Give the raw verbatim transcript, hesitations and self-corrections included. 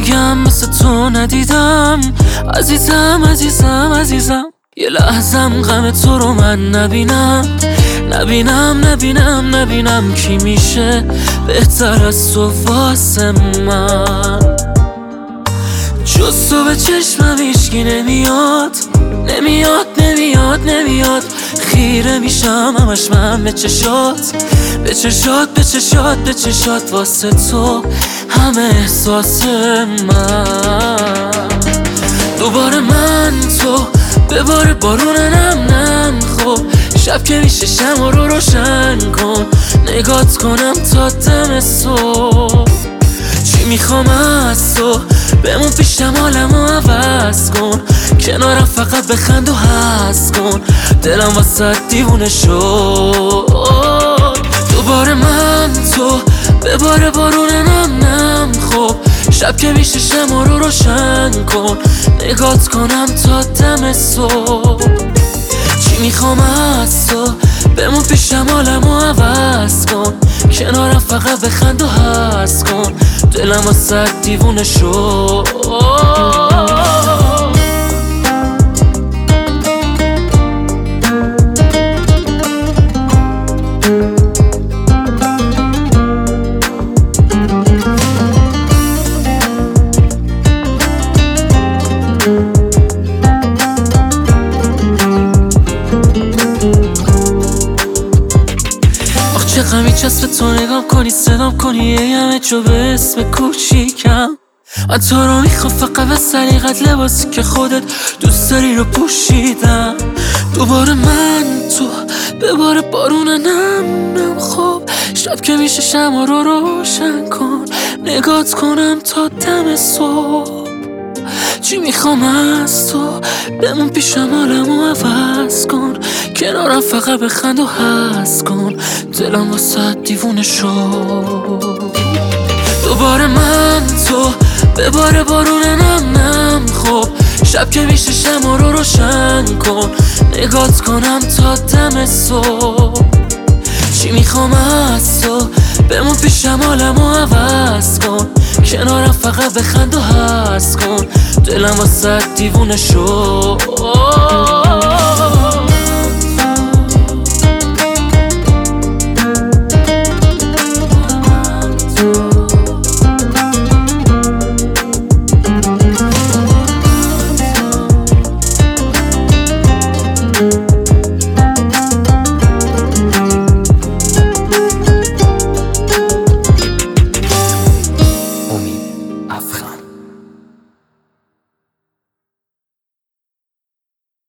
دیگم مثل تو ندیدم. عزیزم عزیزم عزیزم یه لحظم غم تو رو من نبینم. نبینم نبینم نبینم کی میشه بهتر از تو واسه من. جز تو به چشمم هیچکی نمیاد نمیاد نمیاد نمیاد. خیره میشم همش من به چشات به چشات به چشات به چشات. واسه تو همه احساس من. دوباره من تو بباره بارون نم نم. خب شب که میشه شمع رو روشن کن نگات کنم تا دم صبح. چی میخوام از تو بمون پیشم حالمو عوض کن. کنارم فقط بخند و حس کن دلم واسه دیوونه شد. دوباره من تو بباره بارون نم نم. خب شب که میشه شمع رو روشن کن نگات کنم تا دم صبح. چی میخوام از تو بمون پیشم حالمو عوض کن. کنارم فقط بخند و حس کن دلم واسه دیوونه شد. چه غمی چسب تو نگام کنی صدام کنی یه همه جو به اسم کوچیکم. من تو رو میخوام فقط به سلیقت لباسی که خودت دوست داری رو پوشیدم. دوباره من تو بباره بارون نم نم. خب شب که میشه شمع رو روشن کن نگات کنم تا دم صبح. چی میخوام از تو بمون پیشم حالمو عوض کن. کنارم فقط بخند و حس کن دلم واسه دیوونه شد. دوباره من تو بباره بارون نم نم. خب شب که میشه شمع رو روشن کن نگات کنم تا دم صبح. چی میخوام از تو بمون پیشم حالمو عوض کن. کنارم فقط بخند و حس کن دلم واسه دیوونه شد.